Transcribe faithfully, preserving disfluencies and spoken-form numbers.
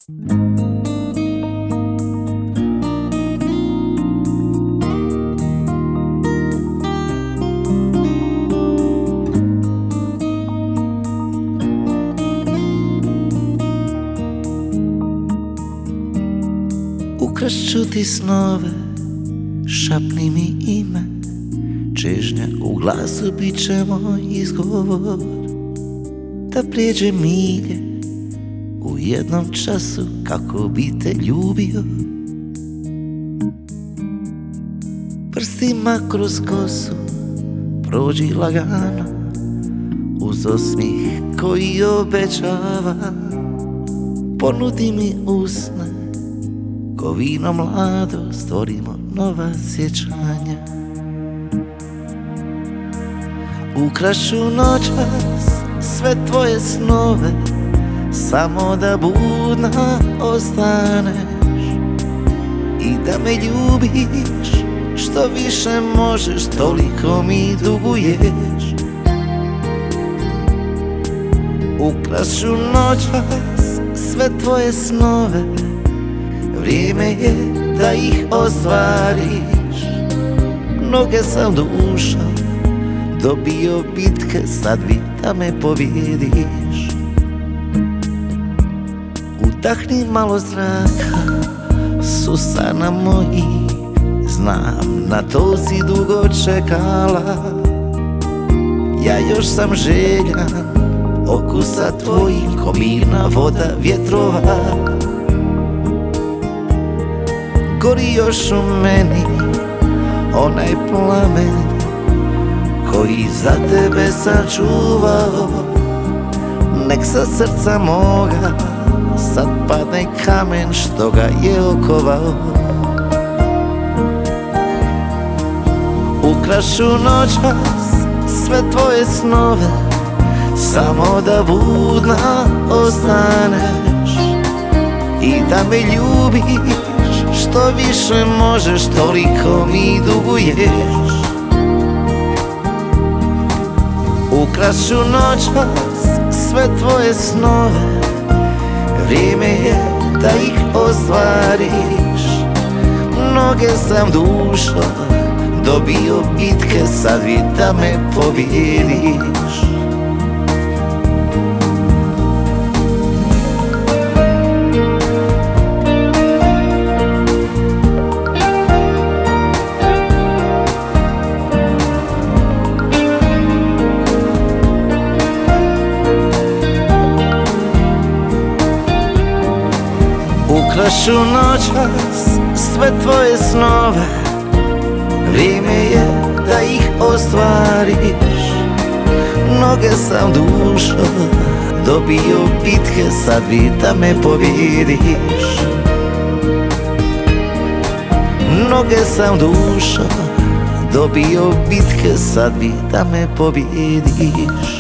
Ukrašću ti snove, šapni mi ime, čežnja u glasu bit će moj izgovor. Da prijeđe milje u jednom času kako bi te ljubio. Prstima kroz kosu prođi lagano, uz osmih koji obećava. Ponudi mi usne, ko vino mlado, stvorimo nova sjećanja. Ukrašću noćas sve tvoje snove, samo da budna ostaneš i da me ljubiš. Što više možeš, toliko mi duguješ. Ukrašću noćas sve tvoje snove, vrijeme je da ih ostvariš. Mnoge sam duša dobio bitke, sad bi da me pobjediš. Udahni malo zraka s usana moji, znam na to si dugo čekala. Ja još sam željan okusa tvojih, ko mirna voda vjetrova. Gori još u meni onaj plamen koji za tebe sam čuvao. Nek sa srca moga sad padne kamen što ga je okovao. Ukrašću noćas sve tvoje snove, samo da budna ostaneš i da me ljubiš. Što više možeš, toliko mi duguješ. Ukrašću noćas sve tvoje snove, vrijeme je da ih ostvariš. Mnoge sam dušo dobio bitke, sad vi da me pobjediš. Ukrašću noćas sve tvoje snove, vrijeme je da ih ostvariš. Mnoge sam dušo dobio bitke, sad vi da me pobjediš. Mnoge sam dušo dobio bitke, sad vi da me pobjediš.